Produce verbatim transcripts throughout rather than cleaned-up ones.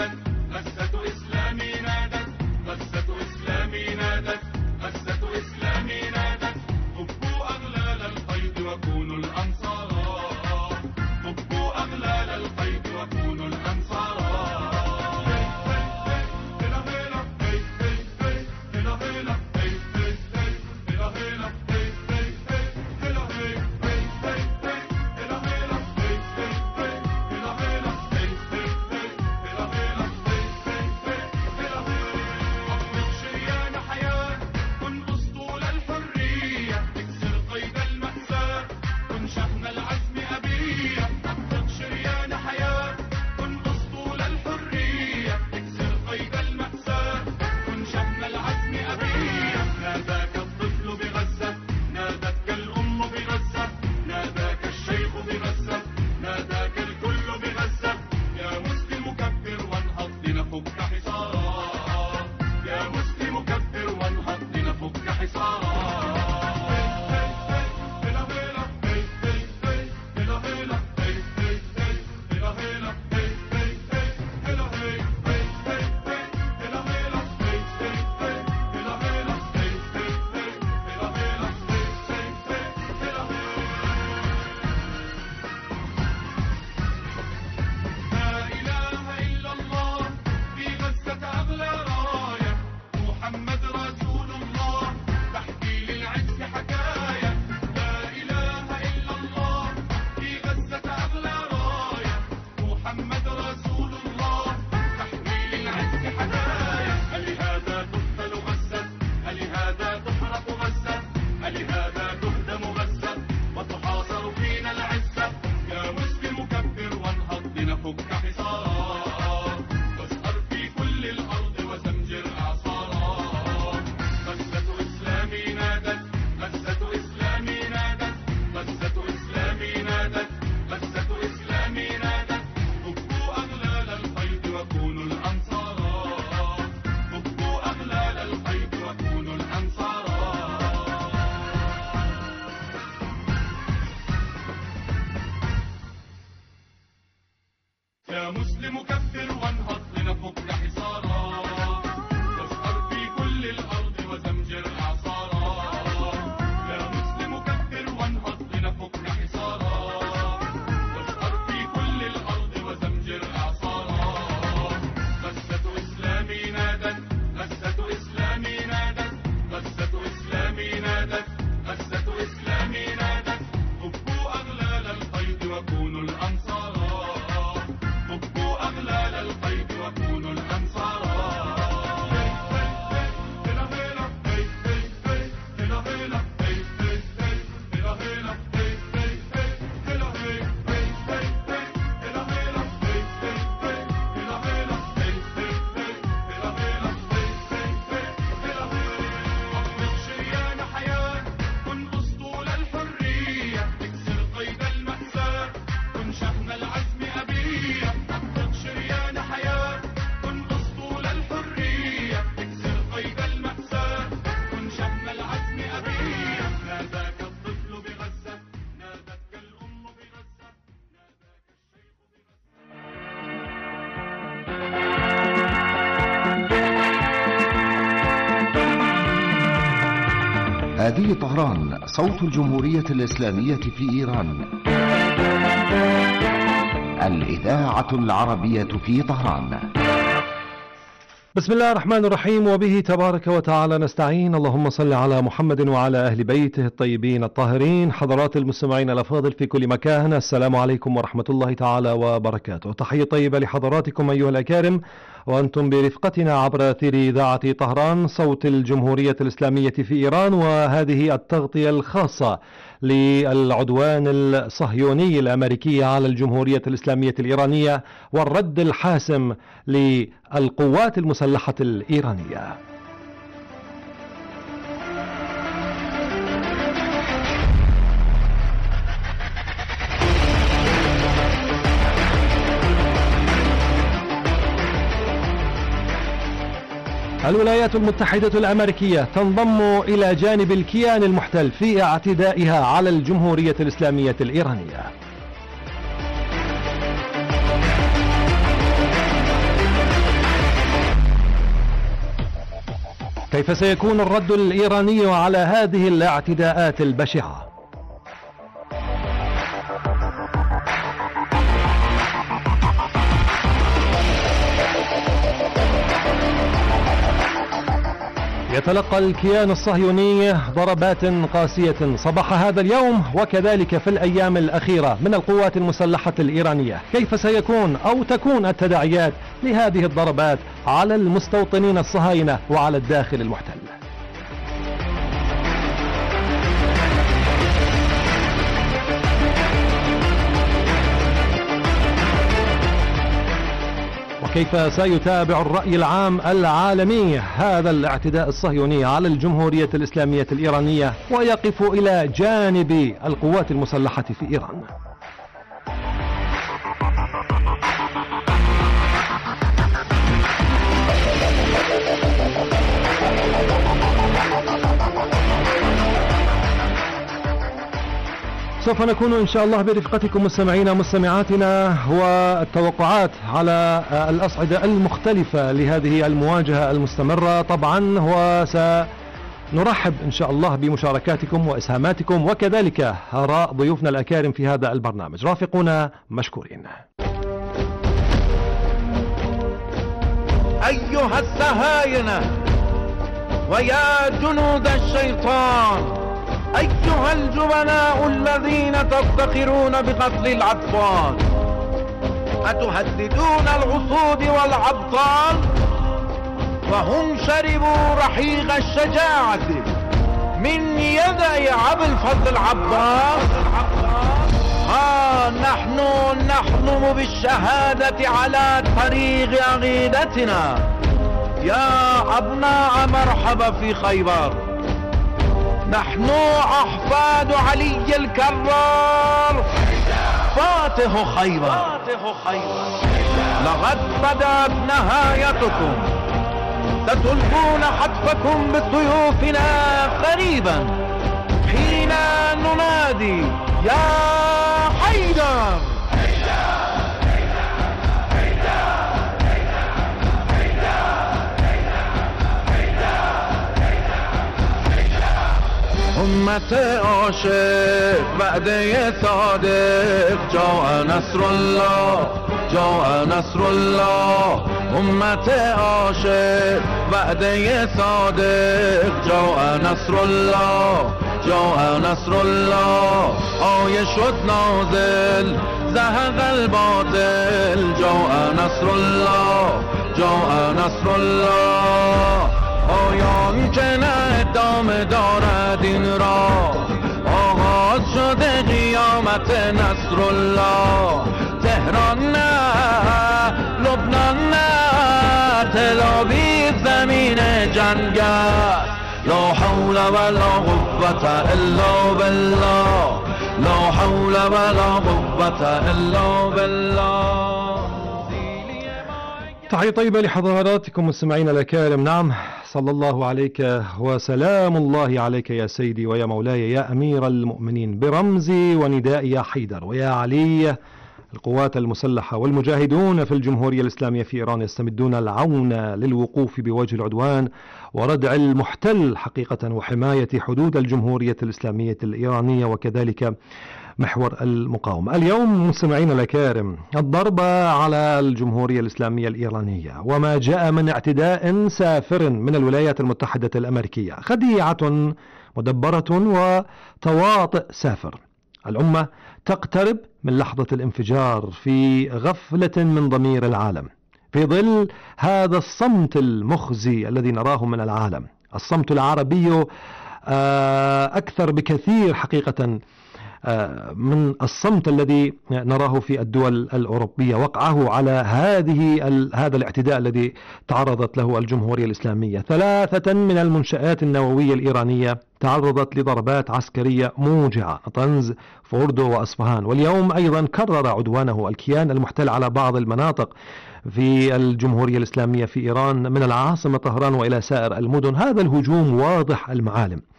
نادت، غزة إسلامي نادت، غزة إسلامي نادت، غزة إسلامي نادت. فكوا أغلال القيد وكونوا الأنصارا، فكوا أغلال القيد وكونوا الأنصارا. هذه طهران، صوت الجمهورية الإسلامية في إيران. الإذاعة العربية في طهران. بسم الله الرحمن الرحيم، وبه تبارك وتعالى نستعين. اللهم صل على محمد وعلى أهل بيته الطيبين الطاهرين. حضرات المستمعين الأفاضل في كل مكان، السلام عليكم ورحمة الله تعالى وبركاته. تحية طيبة لحضراتكم أيها الأكارم، وأنتم برفقتنا عبر أثير إذاعة طهران صوت الجمهورية الإسلامية في إيران، وهذه التغطية الخاصة للعدوان الصهيوني الأمريكي على الجمهورية الإسلامية الإيرانية والرد الحاسم للقوات المسلحة الإيرانية. الولايات المتحدة الأمريكية تنضم إلى جانب الكيان المحتل في اعتدائها على الجمهورية الإسلامية الإيرانية. كيف سيكون الرد الإيراني على هذه الاعتداءات البشعة؟ يتلقى الكيان الصهيوني ضربات قاسية صباح هذا اليوم وكذلك في الأيام الأخيرة من القوات المسلحة الإيرانية. كيف سيكون أو تكون التداعيات لهذه الضربات على المستوطنين الصهاينة وعلى الداخل المحتل؟ وكيف سيتابع الرأي العام العالمي هذا الاعتداء الصهيوني على الجمهورية الإسلامية الإيرانية ويقف إلى جانب القوات المسلحة في إيران؟ سوف نكون إن شاء الله برفقتكم مستمعينا مستمعاتنا والتوقعات على الأصعدة المختلفة لهذه المواجهة المستمرة. طبعا وسنرحب إن شاء الله بمشاركاتكم وإسهاماتكم وكذلك آراء ضيوفنا الأكارم في هذا البرنامج. رافقونا مشكورين. أيها الصهاينة ويا جنود الشيطان، أيها الجبناء الذين تفتخرون بقتل الأطفال، أتهددون الأسود والأبطال وهم شربوا رحيق الشجاعة من يدي أبي الفضل العباس؟ ها نحن نحلم بالشهادة على طريق عقيدتنا. يا أبناء مرحبا في خيبر، نحن أحفاد علي الكرار فاتح خيبر. لقد بدأت نهايتكم، ستلقون حتفكم بسيوفنا قريبا حين ننادي يا حيدر. أمة عاشق وعده صادق، جاء نصر الله جاء نصر الله. أمة عاشق وعده صادق، جاء نصر الله جاء نصر الله. آیه شد نازل زهق الباطل، جاء نصر الله جاء نصر الله. آیان که نه ادامه دارد این را، آغاز شده قیامت نصر الله. تهران نه لبنان نه تل‌آویو زمین جنگ است. لا حول ولا قوة الا بالله، لا حول ولا قوة الا بالله. تحية طيبة لحضراتكم مستمعينا الأكارم. نعم، صلى الله عليك وسلام الله عليك يا سيدي ويا مولاي يا أمير المؤمنين، برمزي ونداء يا حيدر ويا علي. القوات المسلحة والمجاهدون في الجمهورية الإسلامية في إيران يستمدون العون للوقوف بوجه العدوان وردع المحتل حقيقة وحماية حدود الجمهورية الإسلامية الإيرانية وكذلك محور المقاومة. اليوم مستمعين الأكارم، الضربة على الجمهورية الإسلامية الإيرانية وما جاء من اعتداء سافر من الولايات المتحدة الأمريكية خديعة مدبرة وتواطئ سافر. الأمة تقترب من لحظة الانفجار في غفلة من ضمير العالم في ظل هذا الصمت المخزي الذي نراه من العالم. الصمت العربي أكثر بكثير حقيقة من الصمت الذي نراه في الدول الأوروبية، وقعه على هذه هذا الاعتداء الذي تعرضت له الجمهورية الإسلامية. ثلاثة من المنشآت النووية الإيرانية تعرضت لضربات عسكرية موجعة، طنز، فوردو وأصفهان. واليوم أيضا كرر عدوانه الكيان المحتل على بعض المناطق في الجمهورية الإسلامية في إيران من العاصمة طهران وإلى سائر المدن. هذا الهجوم واضح المعالم،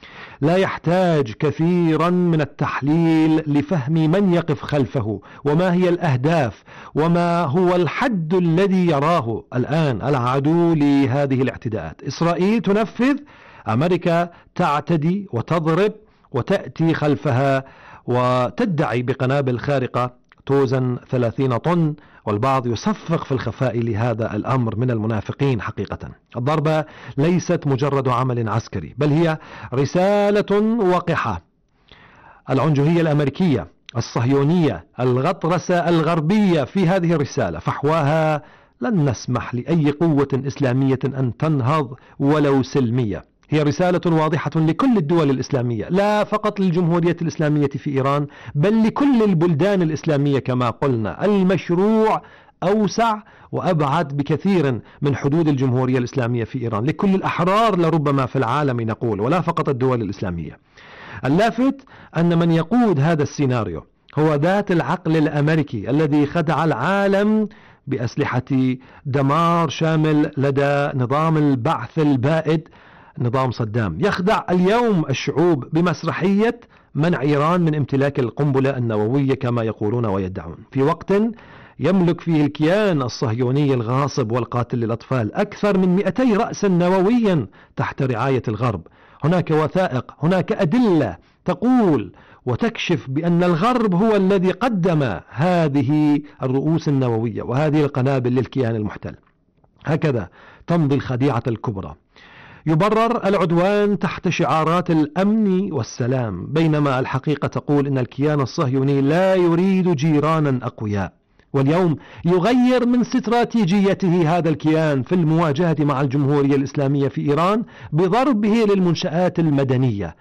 لا يحتاج كثيرا من التحليل لفهم من يقف خلفه وما هي الأهداف وما هو الحد الذي يراه الآن العدو لهذه الاعتداءات. إسرائيل تنفذ، أمريكا تعتدي وتضرب وتأتي خلفها وتدعي بقنابل خارقة توزن ثلاثين طن، والبعض يصفق في الخفاء لهذا الأمر من المنافقين. حقيقة الضربة ليست مجرد عمل عسكري، بل هي رسالة وقحة. العنجهية الأمريكية الصهيونية الغطرسة الغربية في هذه الرسالة فحواها لن نسمح لأي قوة إسلامية أن تنهض ولو سلمية. هي رسالة واضحة لكل الدول الإسلامية، لا فقط للجمهورية الإسلامية في إيران بل لكل البلدان الإسلامية. كما قلنا المشروع أوسع وأبعد بكثير من حدود الجمهورية الإسلامية في إيران، لكل الأحرار لربما في العالم نقول، ولا فقط الدول الإسلامية. اللافت أن من يقود هذا السيناريو هو ذات العقل الأمريكي الذي خدع العالم بأسلحة دمار شامل لدى نظام البعث البائد نظام صدام، يخدع اليوم الشعوب بمسرحية منع إيران من امتلاك القنبلة النووية كما يقولون ويدعون، في وقت يملك فيه الكيان الصهيوني الغاصب والقاتل للأطفال أكثر من مئتي رأس نوويا تحت رعاية الغرب. هناك وثائق، هناك أدلة تقول وتكشف بأن الغرب هو الذي قدم هذه الرؤوس النووية وهذه القنابل للكيان المحتل. هكذا تمضي الخديعة الكبرى. يبرر العدوان تحت شعارات الأمن والسلام، بينما الحقيقة تقول إن الكيان الصهيوني لا يريد جيرانا أقوياء. واليوم يغير من استراتيجيته هذا الكيان في المواجهة مع الجمهورية الإسلامية في إيران بضربه للمنشآت المدنية،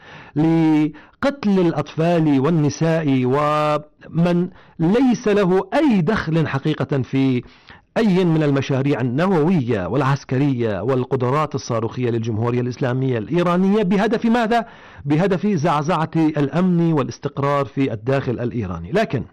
لقتل الأطفال والنساء ومن ليس له أي دخل حقيقة في أي من المشاريع النووية والعسكرية والقدرات الصاروخية للجمهورية الإسلامية الإيرانية. بهدف ماذا؟ بهدف زعزعة الأمن والاستقرار في الداخل الإيراني. لكن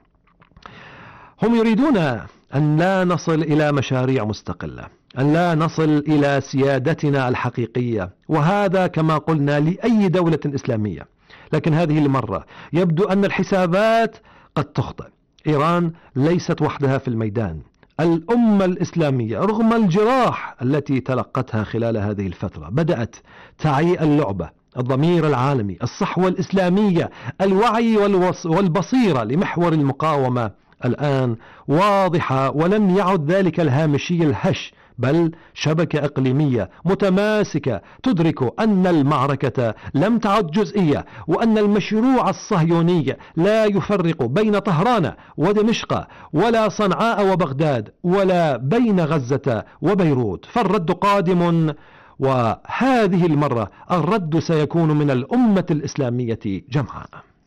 هم يريدون أن لا نصل إلى مشاريع مستقلة، أن لا نصل إلى سيادتنا الحقيقية، وهذا كما قلنا لأي دولة إسلامية. لكن هذه المرة يبدو أن الحسابات قد تخطئ. إيران ليست وحدها في الميدان. الأمة الإسلامية رغم الجراح التي تلقتها خلال هذه الفترة بدأت تعي اللعبة. الضمير العالمي، الصحوة الإسلامية، الوعي والبصيرة لمحور المقاومة الآن واضحة، ولم يعد ذلك الهامشي الهش، بل شبكة إقليمية متماسكة تدرك أن المعركة لم تعد جزئية، وأن المشروع الصهيوني لا يفرق بين طهران ودمشق ولا صنعاء وبغداد ولا بين غزة وبيروت. فالرد قادم، وهذه المرة الرد سيكون من الأمة الإسلامية جمعاء.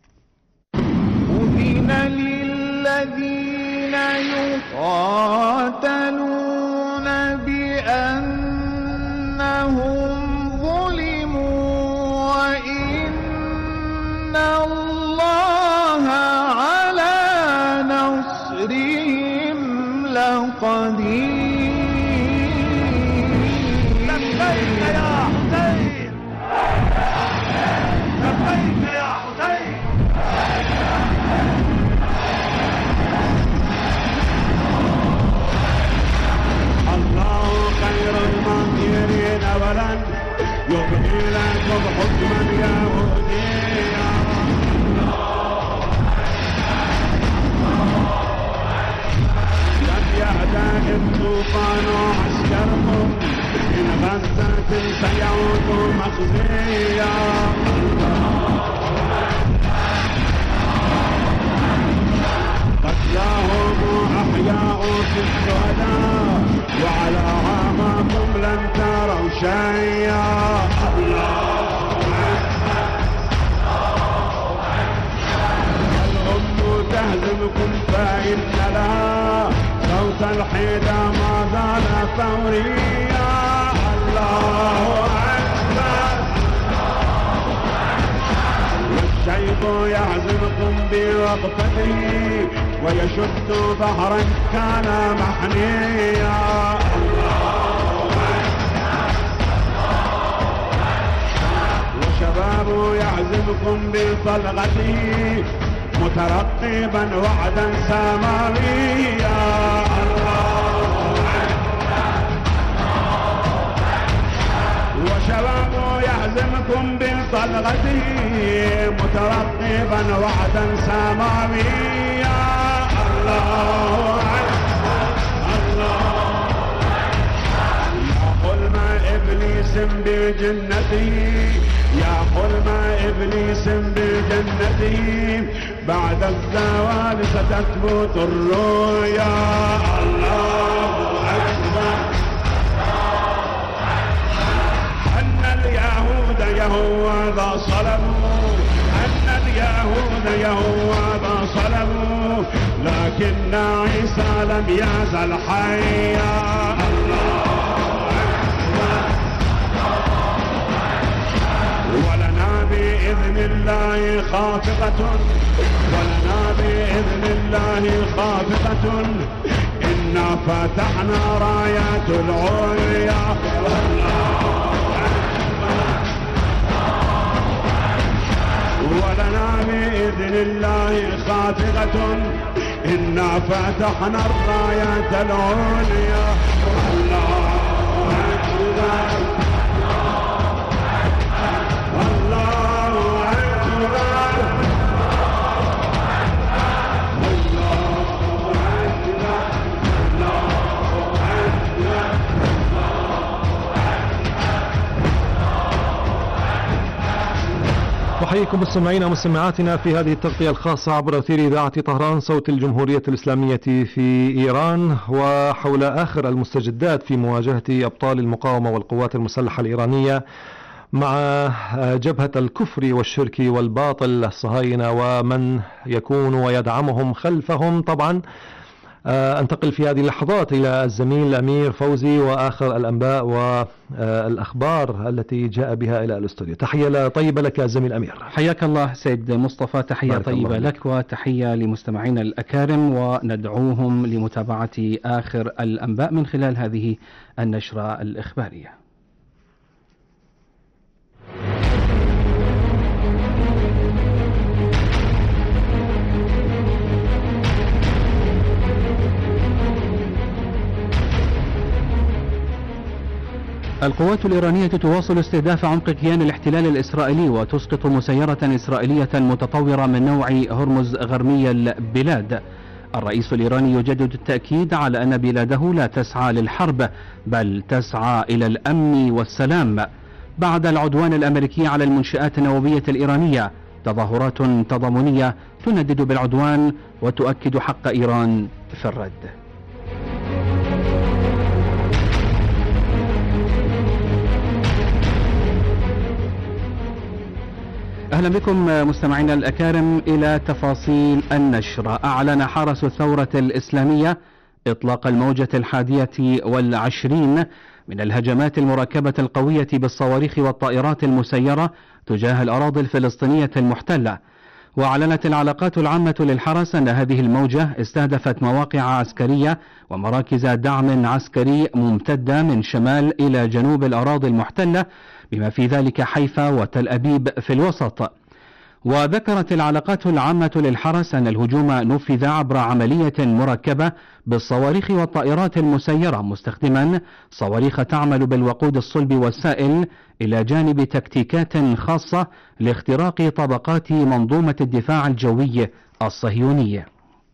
أذن للذين يقاتلون بأنهم ظلموا وإن الله على نصرهم لقدير. لبيك يا حسين، لبيك يا حسين. الله خير الماكرين ولن يبقي لكم حكما يهوديا. لم يهدأ الطوفان عسكركم من غزة سيعود مخزيا. قتلاهم أحياء في الشهداء وعلى عامكم لن تروا شيئا. الأم تهزمكم فإن لها صوت الحيدة ما زال ثوريا. الله أكبر. والشيب يهزمكم بوقفته ويشد ظهرا كان محنيا. وشباب يهزم يعزمكم بطلقته مترقبا وعدا سماويا. وشباب يعزمكم بطلقته مترقبا وعدا سماويا. الله إبليس بجنته يا حلم إبليس بجنته بعد الزوال ستثبت الرؤيا. الله أكبر. أن اليهود يهوذا صلبوا أن اليهود يهوذا صلبوا لكن عيسى لم يزل حيا. ولنا بإذن الله خافقة ولنا بإذن الله خافقة إنا فتحنا رايات العليا. ولنا بإذن الله خافقة إنا فتحنا الرايات العليا. الله أكبر. أحييكم مستمعينا ومستمعاتنا في هذه التغطية الخاصة عبر أثير إذاعة طهران صوت الجمهورية الإسلامية في إيران، وحول آخر المستجدات في مواجهة أبطال المقاومة والقوات المسلحة الإيرانية مع جبهة الكفر والشرك والباطل الصهاينة ومن يكون ويدعمهم خلفهم. طبعا أنتقل في هذه اللحظات إلى الزميل الأمير فوزي وآخر الأنباء والأخبار التي جاء بها إلى الاستوديو. تحية طيبة لك زميل أمير. حياك الله سيد مصطفى، تحية طيبة لك وتحية لمستمعينا الأكارم، وندعوهم لمتابعة آخر الأنباء من خلال هذه النشرة الإخبارية. القوات الإيرانية تواصل استهداف عمق كيان الاحتلال الإسرائيلي وتسقط مسيرة إسرائيلية متطورة من نوع هرمز غربي البلاد. الرئيس الإيراني يجدد التأكيد على أن بلاده لا تسعى للحرب بل تسعى إلى الأمن والسلام. بعد العدوان الأمريكي على المنشآت النووية الإيرانية تظاهرات تضامنية تندد بالعدوان وتؤكد حق إيران في الرد. أهلا بكم مستمعينا الأكارم إلى تفاصيل النشر. أعلن حرس الثورة الإسلامية إطلاق الموجة الحادية والعشرين من الهجمات المركبة القوية بالصواريخ والطائرات المسيرة تجاه الأراضي الفلسطينية المحتلة. وأعلنت العلاقات العامة للحرس أن هذه الموجة استهدفت مواقع عسكرية ومراكز دعم عسكري ممتدة من شمال إلى جنوب الأراضي المحتلة بما في ذلك حيفا وتل أبيب في الوسط. وذكرت العلاقات العامة للحرس أن الهجوم نفذ عبر عملية مركبة بالصواريخ والطائرات المسيرة مستخدما صواريخ تعمل بالوقود الصلب والسائل إلى جانب تكتيكات خاصة لاختراق طبقات منظومة الدفاع الجوي الصهيونية.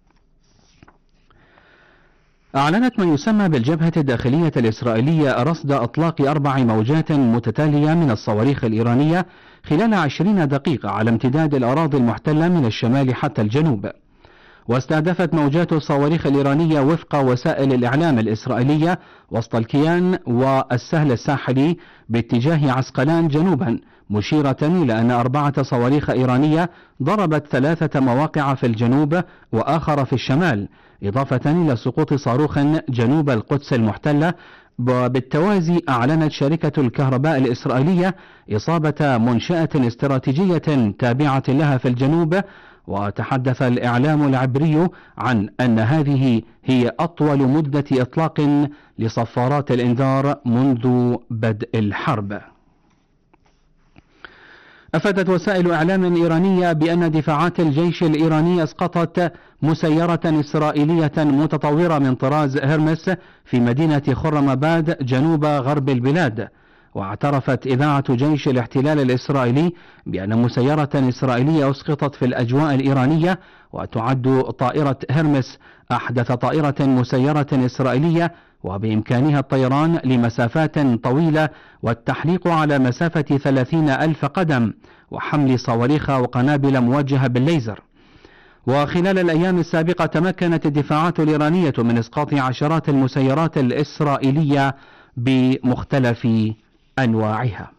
أعلنت ما يسمى بالجبهة الداخلية الإسرائيلية رصد إطلاق أربع موجات متتالية من الصواريخ الإيرانية خلال عشرين دقيقة على امتداد الأراضي المحتلة من الشمال حتى الجنوب. واستهدفت موجات الصواريخ الإيرانية وفق وسائل الإعلام الإسرائيلية وسط الكيان والسهل الساحلي باتجاه عسقلان جنوبا، مشيرة إلى أن أربعة صواريخ إيرانية ضربت ثلاثة مواقع في الجنوب وآخر في الشمال، إضافة إلى سقوط صاروخ جنوب القدس المحتلة. وبالتوازي أعلنت شركة الكهرباء الإسرائيلية إصابة منشأة استراتيجية تابعة لها في الجنوب. وتحدث الإعلام العبري عن أن هذه هي أطول مدة إطلاق لصفارات الإنذار منذ بدء الحرب. أفادت وسائل إعلام إيرانية بأن دفاعات الجيش الإيراني أسقطت مسيرة إسرائيلية متطورة من طراز هيرمس في مدينة خرماباد جنوب غرب البلاد. واعترفت إذاعة جيش الاحتلال الإسرائيلي بأن مسيرة إسرائيلية أسقطت في الأجواء الإيرانية، وتعد طائرة هيرمس أحدث طائرة مسيرة إسرائيلية، وبإمكانها الطيران لمسافات طويلة والتحليق على مسافة ثلاثين ألف قدم، وحمل صواريخ وقنابل موجهة بالليزر. وخلال الأيام السابقة تمكنت الدفاعات الإيرانية من إسقاط عشرات المسيرات الإسرائيلية بمختلف أنواعها.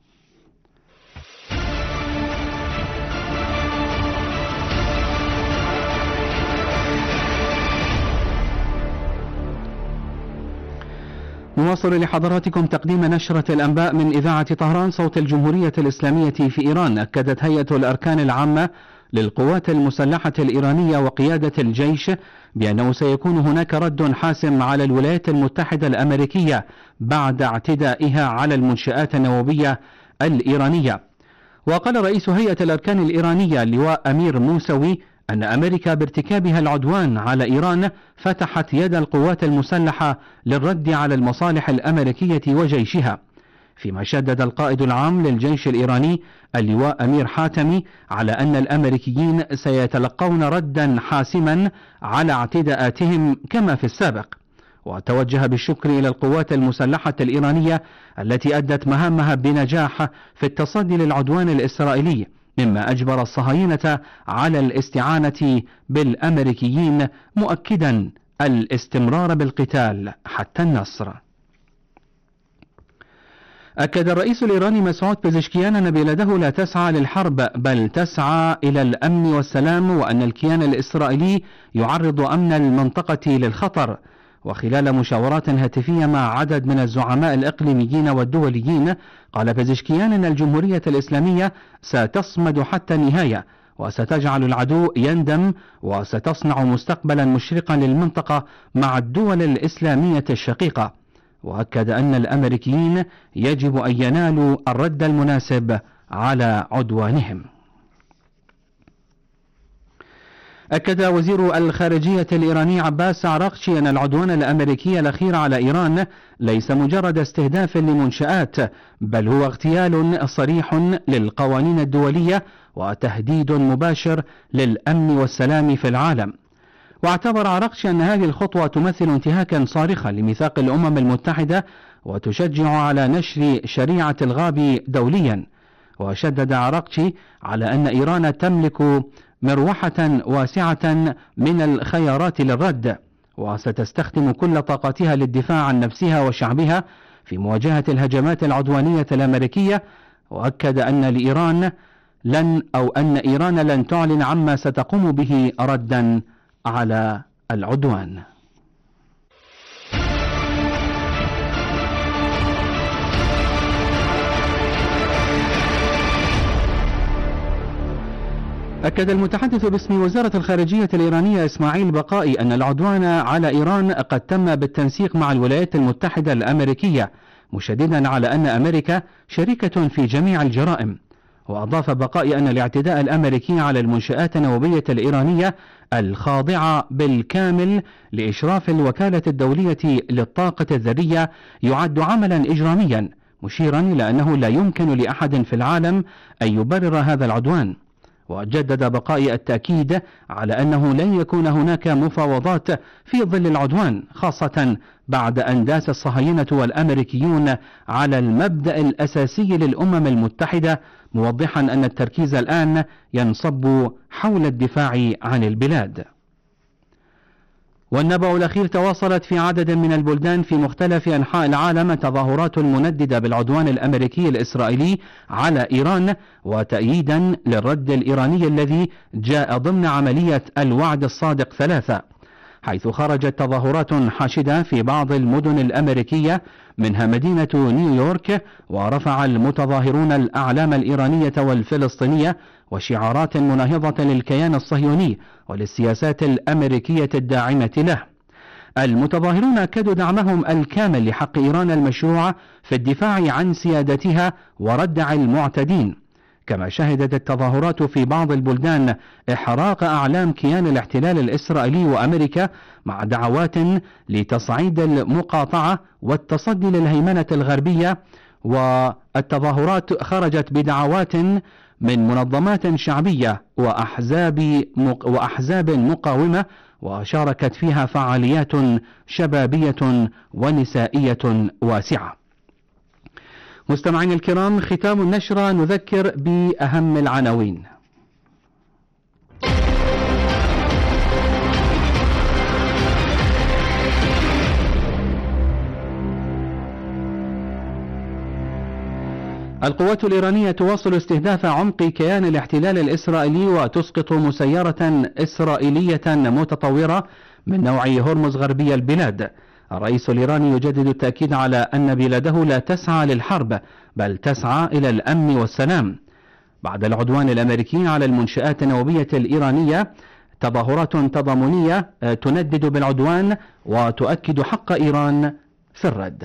نواصل لحضراتكم تقديم نشرة الأنباء من إذاعة طهران صوت الجمهورية الإسلامية في إيران. أكدت هيئة الأركان العامة للقوات المسلحة الإيرانية وقيادة الجيش بأنه سيكون هناك رد حاسم على الولايات المتحدة الأمريكية بعد اعتدائها على المنشآت النووية الإيرانية. وقال رئيس هيئة الأركان الإيرانية اللواء أمير موسوي أن أمريكا بارتكابها العدوان على إيران فتحت يد القوات المسلحة للرد على المصالح الأمريكية وجيشها، فيما شدد القائد العام للجيش الإيراني اللواء أمير حاتمي على أن الأمريكيين سيتلقون ردا حاسما على اعتداءاتهم كما في السابق. وتوجه بالشكر إلى القوات المسلحة الإيرانية التي أدت مهامها بنجاح في التصدي للعدوان الإسرائيلي، مما أجبر الصهاينة على الاستعانة بالأمريكيين، مؤكدا الاستمرار بالقتال حتى النصر. أكد الرئيس الإيراني مسعود بيزشكيان أن بلاده لا تسعى للحرب بل تسعى إلى الأمن والسلام، وأن الكيان الإسرائيلي يعرض أمن المنطقة للخطر. وخلال مشاورات هاتفية مع عدد من الزعماء الإقليميين والدوليين، قال بيزشكيان أن الجمهورية الإسلامية ستصمد حتى النهاية، وستجعل العدو يندم، وستصنع مستقبلا مشرقا للمنطقة مع الدول الإسلامية الشقيقة. وأكد أن الأمريكيين يجب أن ينالوا الرد المناسب على عدوانهم. أكد وزير الخارجية الإيراني عباس عراقشي أن العدوان الأمريكي الأخير على إيران ليس مجرد استهداف لمنشآت، بل هو اغتيال صريح للقوانين الدولية وتهديد مباشر للأمن والسلام في العالم. واعتبر عراقشي أن هذه الخطوة تمثل انتهاكا صارخا لميثاق الأمم المتحدة وتشجع على نشر شريعة الغاب دوليا. وشدد عراقشي على أن إيران تملك مروحة واسعة من الخيارات للرد، وستستخدم كل طاقتها للدفاع عن نفسها وشعبها في مواجهة الهجمات العدوانية الأمريكية. وأكد أن لإيران لن أو أن إيران لن تعلن عما ستقوم به ردا على العدوان. أكد المتحدث باسم وزارة الخارجية الإيرانية إسماعيل بقائي أن العدوان على إيران قد تم بالتنسيق مع الولايات المتحدة الأمريكية، مشددا على أن أمريكا شريكة في جميع الجرائم. وأضاف بقائي أن الاعتداء الأمريكي على المنشآت النووية الإيرانية الخاضعة بالكامل لإشراف الوكالة الدولية للطاقة الذرية يعد عملا إجراميا، مشيرا إلى أنه لا يمكن لأحد في العالم أن يبرر هذا العدوان. وجدد بقائي التأكيد على أنه لن يكون هناك مفاوضات في ظل العدوان، خاصة بعد أن داس الصهاينة والأمريكيون على المبدأ الأساسي للأمم المتحدة، موضحا أن التركيز الآن ينصب حول الدفاع عن البلاد. والنبأ الأخير: تواصلت في عدد من البلدان في مختلف أنحاء العالم تظاهرات منددة بالعدوان الأمريكي الإسرائيلي على إيران، وتأييدا للرد الإيراني الذي جاء ضمن عملية الوعد الصادق ثلاثة، حيث خرجت تظاهرات حاشدة في بعض المدن الأمريكية منها مدينة نيويورك، ورفع المتظاهرون الأعلام الإيرانية والفلسطينية وشعارات مناهضة للكيان الصهيوني وللسياسات الأمريكية الداعمة له. المتظاهرون أكدوا دعمهم الكامل لحق إيران المشروع في الدفاع عن سيادتها وردع المعتدين، كما شهدت التظاهرات في بعض البلدان إحراق أعلام كيان الاحتلال الإسرائيلي وأمريكا مع دعوات لتصعيد المقاطعة والتصدي للهيمنة الغربية. والتظاهرات خرجت بدعوات من منظمات شعبية وأحزاب وأحزاب مقاومة، وشاركت فيها فعاليات شبابية ونسائية واسعة. مستمعين الكرام، ختام النشرة نذكر بأهم العناوين. القوات الإيرانية تواصل استهداف عمق كيان الاحتلال الإسرائيلي وتسقط مسيرة إسرائيلية متطورة من نوع هرمز غربي البلاد. الرئيس الإيراني يجدد التأكيد على أن بلاده لا تسعى للحرب بل تسعى إلى الأمن والسلام. بعد العدوان الأمريكي على المنشآت النووية الإيرانية، تظاهرات تضامنية تندد بالعدوان وتؤكد حق إيران في الرد.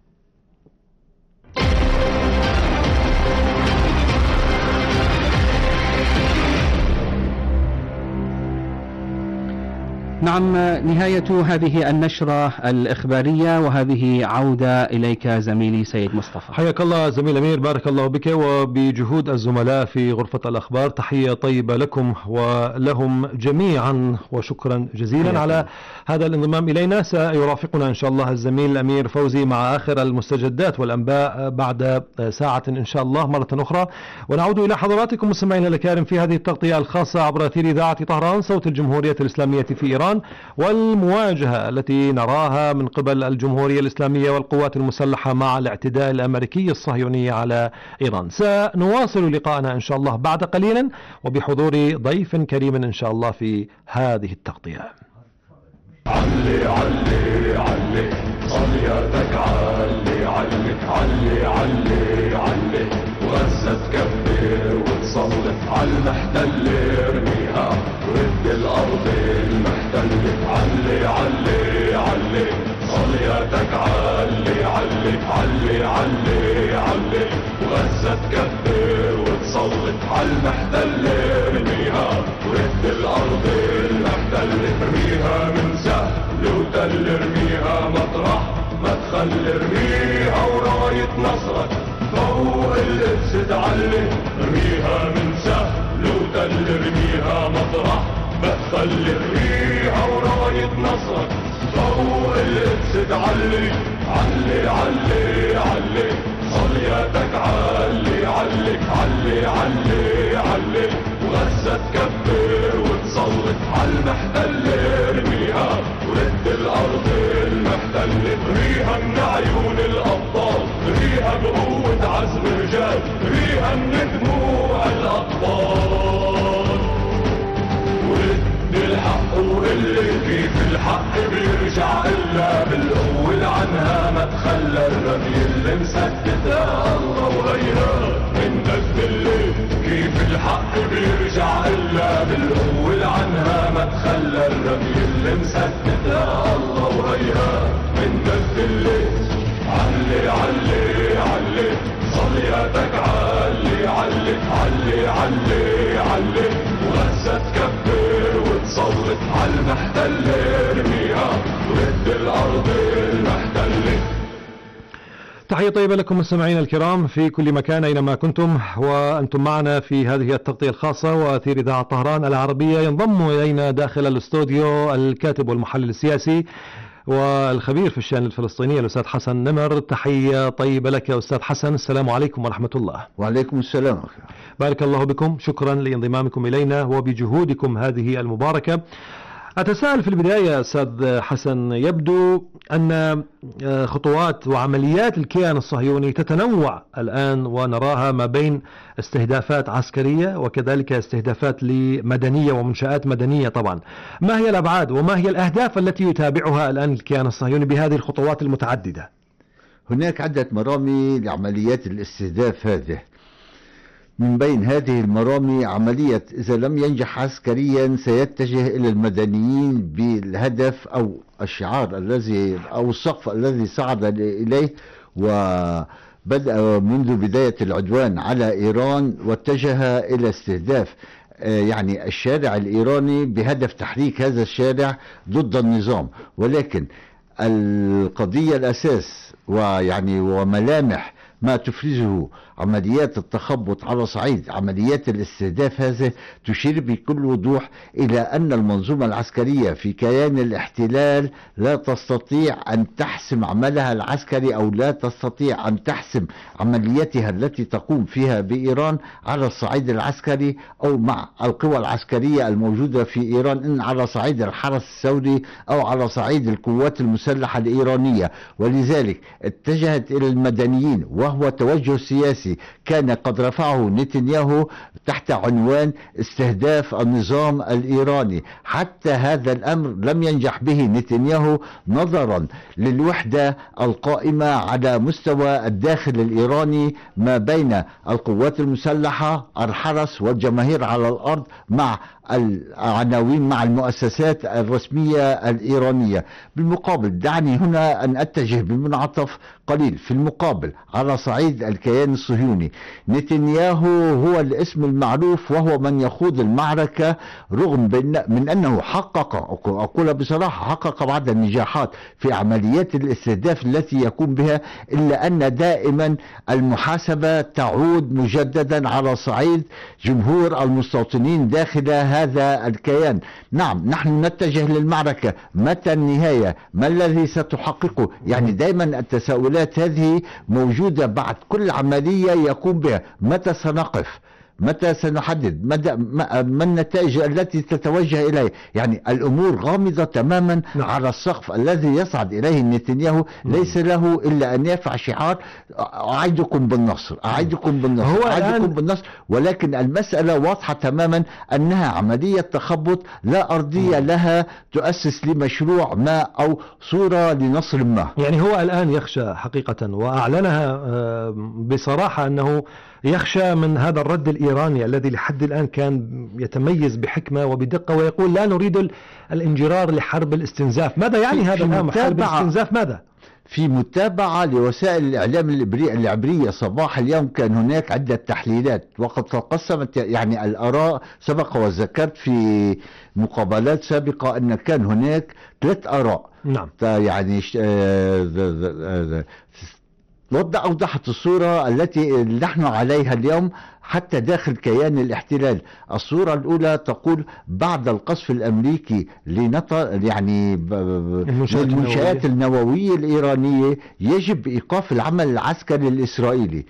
نعم، نهاية هذه النشرة الإخبارية، وهذه عودة إليك زميلي سيد مصطفى. حياك الله زميل أمير، بارك الله بك وبجهود الزملاء في غرفة الأخبار. تحية طيبة لكم ولهم جميعا، وشكرا جزيلا على هذا الانضمام إلينا. سيرافقنا إن شاء الله الزميل أمير فوزي مع آخر المستجدات والأنباء بعد ساعة إن شاء الله مرة أخرى، ونعود إلى حضراتكم مستمعينا الكرام في هذه التغطية الخاصة عبر أثير إذاعة طهران صوت الجمهورية الإسلامية في إيران، والمواجهة التي نراها من قبل الجمهورية الإسلامية والقوات المسلحة مع الاعتداء الأمريكي الصهيوني على إيران. سنواصل لقاءنا إن شاء الله بعد قليل وبحضور ضيف كريم إن شاء الله في هذه التغطية. علي علي علي صلياتك علي علي علي علي علي وهسه تكبر وتصلي على المحتل ارميها ورد الارض المحتله. علي علي علي صلياتك علي علي علي علي علي وهسه تكبر وتصلي على المحتل ارميها ورد الارض المحتله. ارميها من سهل وتل ارميها مطرح ما تخلي ارميها وراية نصرك فوق القدس تعلي. ارميها من سهل وتل ارميها مطرح ما تخلي ارميها وراية نصرك فوق القدس تعلي. علي علي علي صلياتك علي علي علي علي علي وهسه تكبر وتصلي على المحتل ارميها ورد الارض المحتله. ارميها من عيون الابطال، ارميها بقوه عزم رجال، ارميها من دموع الاطفال. ورد الحق واللي كيف الحق بيرجع الا بالقوه عنها ما تخلى. الرمي اللي مسددها الله وغيرها منك بالليل كيف الحق بيرجع الا بالقوه عنها ما تخلى. الرمي اللي مسددها الله وغيرها منك بالليل. علي علي علي صلياتك علي علي علي علي علي وهسه تكبر وتصلي على المحتل ارميها ورد الارض المحتله. تحية طيبة لكم مستمعينا الكرام في كل مكان أينما كنتم وأنتم معنا في هذه التغطية الخاصة وأثير إذاعة طهران العربية. ينضم إلينا داخل الاستوديو الكاتب والمحلل السياسي والخبير في الشأن الفلسطيني الأستاذ حسن نمر. تحية طيبة لك يا أستاذ حسن، السلام عليكم ورحمة الله. وعليكم السلام. بارك الله بكم، شكرا لانضمامكم إلينا وبجهودكم هذه المباركة. أتساءل في البداية أستاذ حسن، يبدو أن خطوات وعمليات الكيان الصهيوني تتنوع الآن ونراها ما بين استهدافات عسكرية وكذلك استهدافات لمدنية ومنشآت مدنية. طبعا ما هي الأبعاد وما هي الأهداف التي يتابعها الآن الكيان الصهيوني بهذه الخطوات المتعددة؟ هناك عدة مرامي لعمليات الاستهداف هذه. من بين هذه المرامي عملية إذا لم ينجح عسكريا سيتجه إلى المدنيين بالهدف أو الشعار الذي أو السقف الذي صعد إليه، و بدأ منذ بداية العدوان على إيران واتجه إلى استهداف يعني الشارع الإيراني بهدف تحريك هذا الشارع ضد النظام. ولكن القضية الأساس ويعني وملامح ما تفرزه عمليات التخبط على صعيد عمليات الاستهداف هذه تشير بكل وضوح إلى أن المنظومة العسكرية في كيان الاحتلال لا تستطيع أن تحسم عملها العسكري أو لا تستطيع أن تحسم عملياتها التي تقوم فيها بإيران على الصعيد العسكري أو مع القوى العسكرية الموجودة في إيران، إن على صعيد الحرس الثوري أو على صعيد القوات المسلحة الإيرانية. ولذلك اتجهت إلى المدنيين، وهو توجه سياسي كان قد رفعه نتنياهو تحت عنوان استهداف النظام الإيراني. حتى هذا الأمر لم ينجح به نتنياهو نظرا للوحدة القائمة على مستوى الداخل الإيراني ما بين القوات المسلحة الحرس والجماهير على الأرض مع العناوين مع المؤسسات الرسمية الإيرانية. بالمقابل دعني هنا أن أتجه بمنعطف قليل في المقابل على صعيد الكيان الصهيوني. نتنياهو هو الاسم المعروف وهو من يخوض المعركة رغم من أنه حقق، أقول بصراحة، حقق بعض النجاحات في عمليات الاستهداف التي يقوم بها، إلا أن دائما المحاسبة تعود مجددا على صعيد جمهور المستوطنين داخل هذا الكيان. نعم، نحن نتجه للمعركة، متى النهاية؟ ما الذي ستحققه؟ يعني دائما التساؤلات هذه موجودة بعد كل عملية يقوم بها. متى سنقف؟ متى سنحدد؟ مدى ما النتائج التي تتوجه إليه؟ يعني الأمور غامضة تماما. نعم. على السقف الذي يصعد إليه نتنياهو ليس له إلا أن يرفع شعار أعدكم بالنصر، أعدكم بالنصر، هو أعدكم بالنصر. ولكن المسألة واضحة تماما أنها عملية تخبط لا أرضية لها تؤسس لمشروع ما أو صورة لنصر ما. يعني هو الآن يخشى حقيقة، وأعلنها بصراحة أنه يخشى من هذا الرد الإيراني الذي لحد الآن كان يتميز بحكمة وبدقة، ويقول لا نريد الانجرار لحرب الاستنزاف. ماذا يعني هذا الأمر؟ حرب الاستنزاف ماذا؟ في متابعة لوسائل الإعلام العبرية صباح اليوم كان هناك عدة تحليلات، وقد تقسمت يعني الآراء. سبق وذكرت في مقابلات سابقة أن كان هناك ثلاث آراء. نعم. يعني وضح أوضحت الصورة التي نحن عليها اليوم حتى داخل كيان الاحتلال. الصورة الأولى تقول بعد القصف الأمريكي لنطر يعني المنشآت النووية الإيرانية يجب إيقاف العمل العسكري الإسرائيلي.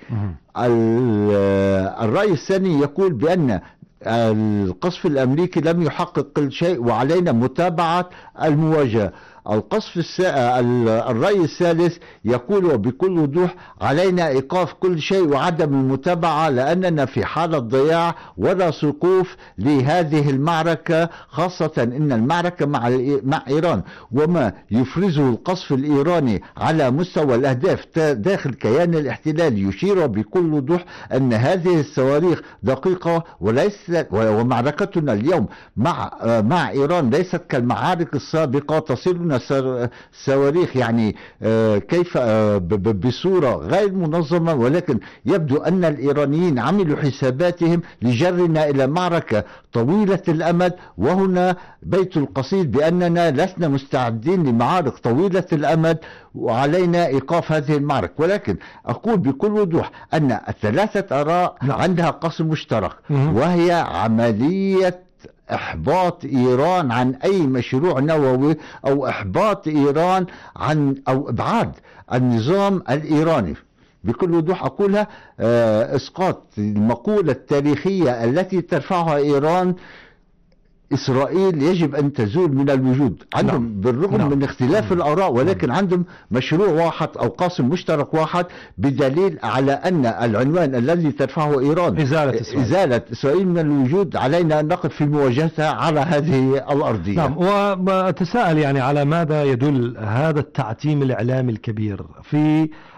الرأي الثاني يقول بأن القصف الأمريكي لم يحقق كل شيء وعلينا متابعة المواجهة. القصف السا... الرأي الثالث يقول وبكل وضوح علينا إيقاف كل شيء وعدم المتابعة لأننا في حالة ضياع ولا سقوف لهذه المعركة، خاصة أن المعركة مع مع إيران وما يفرزه القصف الإيراني على مستوى الأهداف داخل كيان الاحتلال يشير بكل وضوح أن هذه الصواريخ دقيقة، وليس ومعركتنا اليوم مع مع إيران ليست كالمعارك السابقة تصلنا صواريخ يعني كيف بصورة غير منظمة. ولكن يبدو أن الإيرانيين عملوا حساباتهم لجرنا إلى معركة طويلة الأمد، وهنا بيت القصيد بأننا لسنا مستعدين لمعارك طويلة الأمد وعلينا إيقاف هذه المعركة. ولكن أقول بكل وضوح أن الثلاثة آراء عندها قسم مشترك، وهي عملية إحباط إيران عن أي مشروع نووي أو إحباط إيران عن أو إبعاد النظام الإيراني. بكل وضوح أقولها إسقاط المقولة التاريخية التي ترفعها إيران إسرائيل يجب أن تزول من الوجود. عندهم نعم. بالرغم نعم. من اختلاف نعم. الآراء، ولكن نعم. عندهم مشروع واحد أو قاسم مشترك واحد، بدليل على أن العنوان الذي ترفعه إيران إزالة إسرائيل, إزالة إسرائيل من الوجود، علينا أن نقف في مواجهتها على هذه الأرضية. نعم. وأتساءل يعني على ماذا يدل هذا التعتيم الإعلامي الكبير في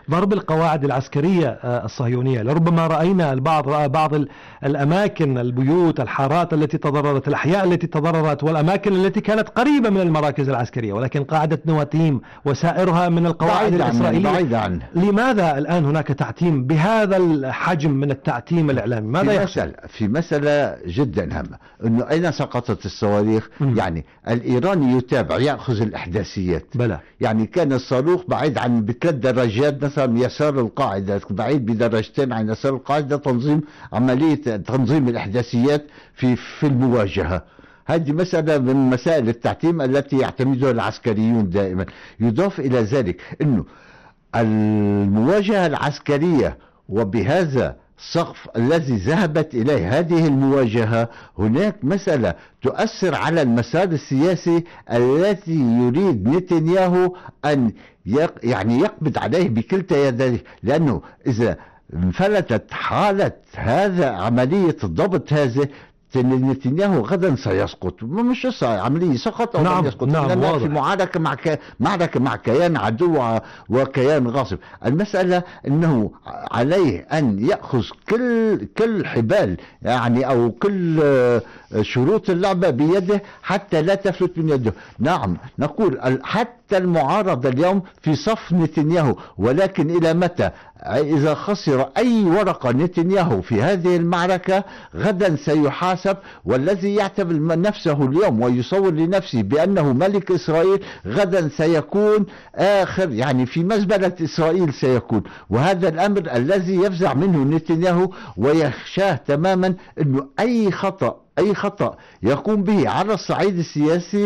ضرب القواعد العسكرية الصهيونية. لربما رأينا البعض رأى بعض الأماكن، البيوت، الحارات التي تضررت، الأحياء التي تضررت، والأماكن التي كانت قريبة من المراكز العسكرية، ولكن قاعدة نواتيم وسائرها من القواعد الإسرائيلية. بعيد عنه. لماذا الآن هناك تعتيم بهذا الحجم من التعتيم الإعلامي؟ ماذا في يحصل؟ مسألة في مسألة جدا هامة، أنه أين سقطت الصواريخ؟ م. يعني الإيراني يتابع، يأخذ الإحداثيات. بلى. يعني كان الصاروخ بعيد عن بثلاث درجات مثلا يسار القاعدة، بعيد بدرجتين عن يسار القاعدة، تنظيم عملية تنظيم الإحداثيات في في المواجهة. هذه مسألة من مسائل التعتيم التي يعتمدها العسكريون دائما. يضاف إلى ذلك أنه المواجهة العسكرية وبهذا السقف الذي ذهبت إليه هذه المواجهة، هناك مسألة تؤثر على المسار السياسي التي يريد نتنياهو أن يق يعني يقبض عليه بكلتا يديه، لأنه إذا انفلتت حالة هذا عملية الضبط هذه، نتنياهو غدا سيسقط. مش عملية سقط أو نعم يسقط، نعم لأننا في معركة مع ك... معركة مع كيان عدو وكيان غاصب. المسألة أنه عليه أن يأخذ كل كل حبال يعني أو كل شروط اللعبة بيده حتى لا تفلت من يده. نعم نقول حتى المعارضة اليوم في صف نتنياهو، ولكن إلى متى؟ إذا خسر أي ورقة نتنياهو في هذه المعركة غدا سيحاسب، والذي يعتبر نفسه اليوم ويصور لنفسه بأنه ملك إسرائيل غدا سيكون آخر يعني في مزبلة إسرائيل سيكون. وهذا الأمر الذي يفزع منه نتنياهو ويخشاه تماما، أنه أي خطأ أي خطأ يقوم به على الصعيد السياسي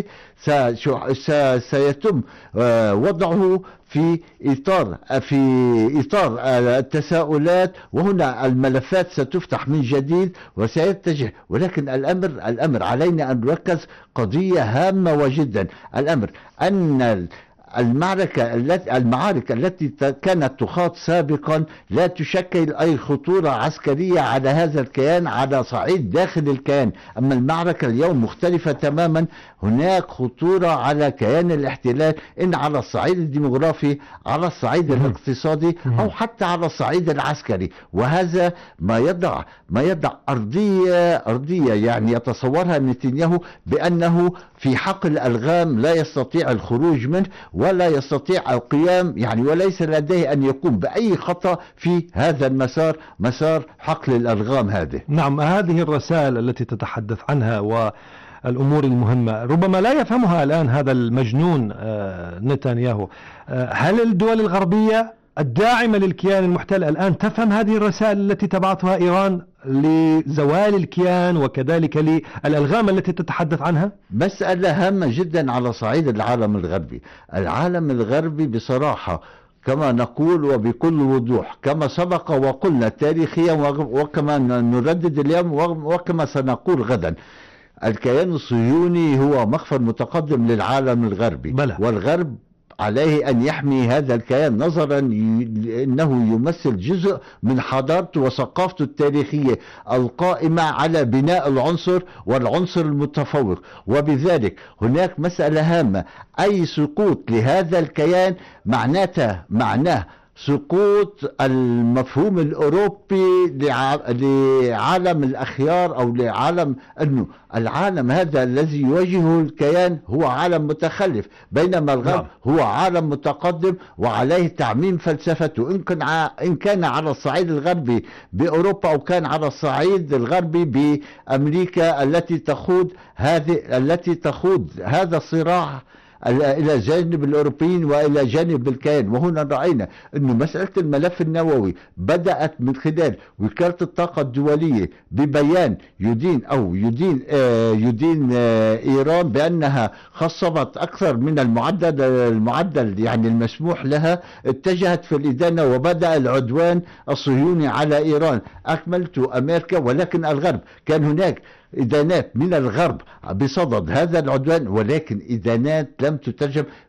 سيتم وضعه في إطار في إطار التساؤلات، وهنا الملفات ستفتح من جديد وسيتجه. ولكن الأمر الأمر علينا أن نركز قضية هامة وجدا. الأمر أن المعركة التي المعارك التي كانت تخاض سابقا لا تشكل أي خطورة عسكرية على هذا الكيان على صعيد داخل الكيان، أما المعركة اليوم مختلفة تماما. هناك خطورة على كيان الاحتلال، إن على الصعيد الديمغرافي، على الصعيد الاقتصادي، أو حتى على الصعيد العسكري. وهذا ما يضع ما يضع أرضية أرضية يعني يتصورها نتنياهو بأنه في حقل الألغام لا يستطيع الخروج منه ولا يستطيع القيام يعني وليس لديه أن يقوم بأي خطأ في هذا المسار، مسار حقل الألغام هذه. نعم، هذه الرسائل التي تتحدث عنها والأمور المهمة ربما لا يفهمها الآن هذا المجنون نتنياهو. هل الدول الغربية الداعمة للكيان المحتل الآن تفهم هذه الرسائل التي تبعثها إيران لزوال الكيان وكذلك للألغام التي تتحدث عنها؟ مسألة هامة جدا على صعيد العالم الغربي. العالم الغربي بصراحة كما نقول وبكل وضوح، كما سبق وقلنا تاريخيا وكما نردد اليوم وكما سنقول غدا، الكيان الصهيوني هو مخفر متقدم للعالم الغربي. بلى. والغرب عليه أن يحمي هذا الكيان نظرا أنه يمثل جزء من حضارته وثقافته التاريخية القائمة على بناء العنصر والعنصر المتفوق. وبذلك هناك مسألة هامة، أي سقوط لهذا الكيان معناته معناه سقوط المفهوم الأوروبي لعالم الأخيار أو لعالم أنه العالم هذا الذي يواجهه الكيان هو عالم متخلف، بينما الغرب هو عالم متقدم وعليه تعميم فلسفته، إن كان إن كان على الصعيد الغربي بأوروبا أو كان على الصعيد الغربي بأمريكا التي تخوض هذه التي تخوض هذا الصراع إلى جانب الأوروبيين وإلى جانب الكيان. وهنا رأينا أن مسألة الملف النووي بدأت من خلال وكالة الطاقة الدولية ببيان يدين أو يدين آه يدين آه إيران بأنها خصبت أكثر من المعدل المعدل يعني المسموح لها، اتجهت في الإدانة وبدأ العدوان الصهيوني على إيران. أكملت أمريكا، ولكن الغرب كان هناك إدانات من الغرب بصدد هذا العدوان، ولكن إدانات لم تترجم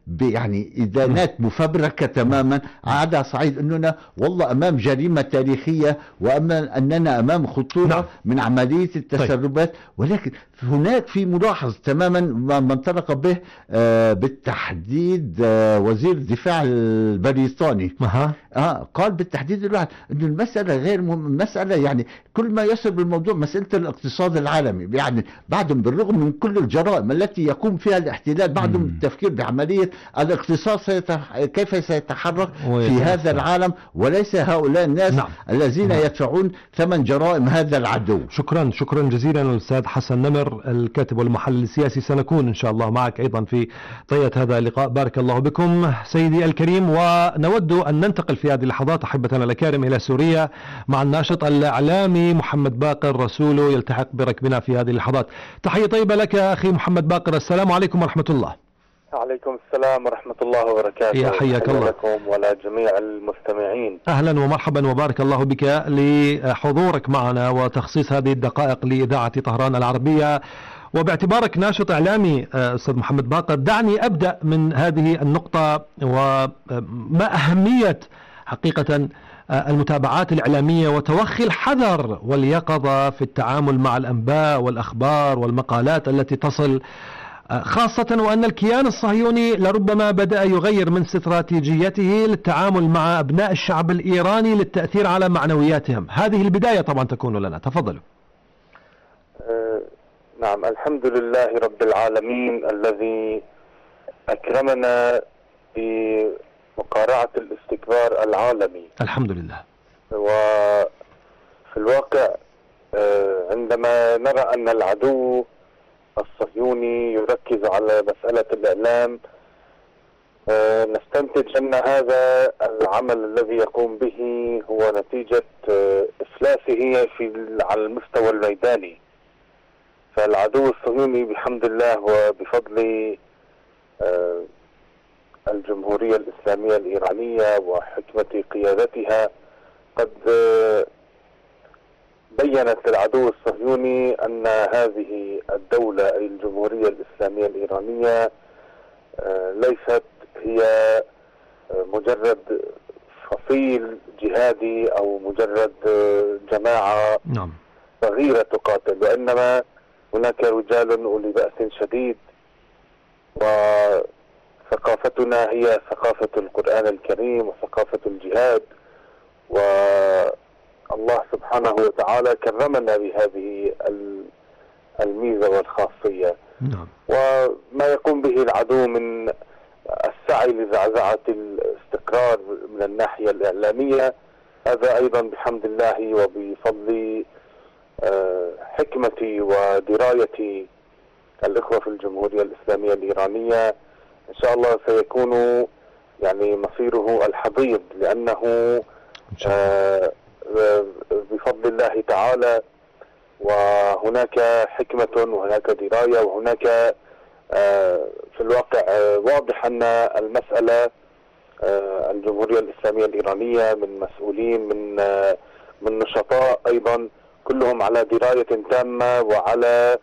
يعني إدانات مفبركة تماما على صعيد أننا والله أمام جريمة تاريخية وأمام أننا أمام خطورة نعم. من عملية التسربات. طيب. ولكن هناك في ملاحظ تماما ما انطلق به آه بالتحديد آه وزير الدفاع البريطاني أه. آه قال بالتحديد الواحد أن المسألة غير مهم. مسألة يعني كل ما يصل بالموضوع مسألة الاقتصاد العالمي، يعني بعدهم بالرغم من كل الجرائم التي يقوم فيها الاحتلال بعدهم التفكير بعملية الاقتصاد سيتح... كيف سيتحرك في هذا العالم وليس هؤلاء الناس نعم. الذين نعم. يدفعون ثمن جرائم هذا العدو. شكرا شكرا جزيلا الأستاذ حسن نمر الكاتب والمحلل السياسي، سنكون إن شاء الله معك أيضا في طية هذا اللقاء. بارك الله بكم سيدي الكريم. ونود أن ننتقل في هذه اللحظات أحبتنا الأكارم إلى سوريا مع الناشط الإعلامي محمد باقر رسوله يلتحق بركبنا في هذه اللحظات. تحية طيبة لك أخي محمد باقر، السلام عليكم ورحمة الله. عليكم السلام ورحمة الله وبركاته. يا حياك الله لكم ولا جميع المستمعين. أهلا ومرحبا وبارك الله بك لحضورك معنا وتخصيص هذه الدقائق لإذاعة طهران العربية. وباعتبارك ناشط إعلامي أستاذ محمد باقر، دعني أبدأ من هذه النقطة، وما أهمية حقيقة المتابعات الإعلامية وتوخي الحذر واليقظة في التعامل مع الأنباء والأخبار والمقالات التي تصل، خاصة وأن الكيان الصهيوني لربما بدأ يغير من استراتيجيته للتعامل مع أبناء الشعب الإيراني للتأثير على معنوياتهم. هذه البداية طبعا تكون لنا، تفضلوا. أه نعم، الحمد لله رب العالمين الذي أكرمنا بمقارعة الاستكبار العالمي. الحمد لله. وفي الواقع أه عندما نرى أن العدو الصهيوني يركز على مسألة الإعلام، أه نستنتج أن هذا العمل الذي يقوم به هو نتيجة أه إفلاسه في على المستوى الميداني. فالعدو الصهيوني بحمد الله وبفضل أه الجمهورية الإسلامية الإيرانية وحكمة قيادتها قد أه بيّنت العدو الصهيوني أن هذه الدولة أي الجمهورية الإسلامية الإيرانية ليست هي مجرد فصيل جهادي أو مجرد جماعة نعم. صغيرة تقاتل، وإنما هناك رجال أولي بأس شديد، وثقافتنا هي ثقافة القرآن الكريم وثقافة الجهاد، و الله سبحانه وتعالى كرمنا بهذه الميزة والخاصية. نعم. وما يقوم به العدو من السعي لزعزعة الاستقرار من الناحية الإعلامية، هذا أيضا بحمد الله وبفضل حكمتي ودراية الإخوة في الجمهورية الإسلامية الإيرانية إن شاء الله سيكون يعني مصيره الحضيض، لأنه آه بفضل الله تعالى وهناك حكمة وهناك دراية وهناك في الواقع واضح أن المسألة الجمهورية الإسلامية الإيرانية من مسؤولين من من نشطاء أيضا كلهم على دراية تامة وعلى